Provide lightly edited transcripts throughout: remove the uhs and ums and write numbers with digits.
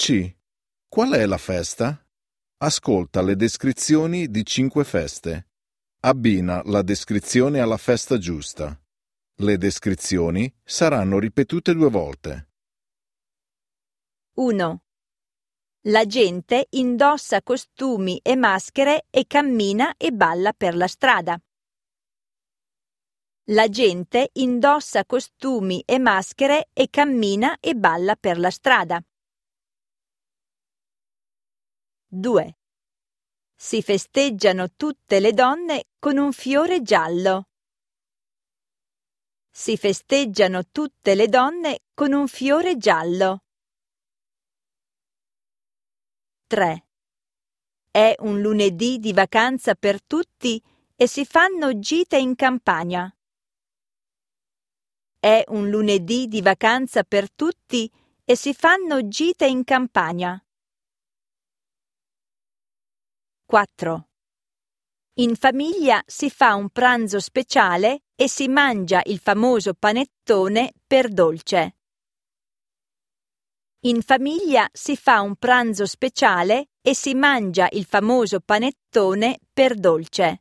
C. Qual è la festa? Ascolta le descrizioni di 5 feste. Abbina la descrizione alla festa giusta. Le descrizioni saranno ripetute 2 volte. 1. La gente indossa costumi e maschere e cammina e balla per la strada. La gente indossa costumi e maschere e cammina e balla per la strada. 2. Si festeggiano tutte le donne con un fiore giallo. Si festeggiano tutte le donne con un fiore giallo. 3. È un lunedì di vacanza per tutti e si fanno gite in campagna. È un lunedì di vacanza per tutti e si fanno gite in campagna. 4. In famiglia si fa un pranzo speciale e si mangia il famoso panettone per dolce. In famiglia si fa un pranzo speciale e si mangia il famoso panettone per dolce.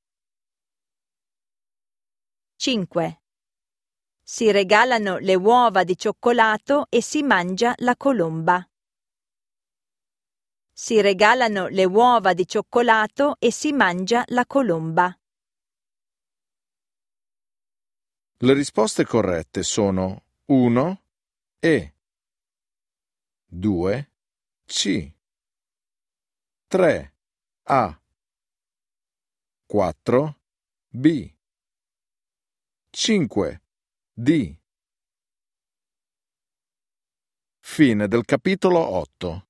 5. Si regalano le uova di cioccolato e si mangia la colomba. Si regalano le uova di cioccolato e si mangia la colomba. Le risposte corrette sono 1. E 2. C 3. A 4. B 5. D. Fine del capitolo 8.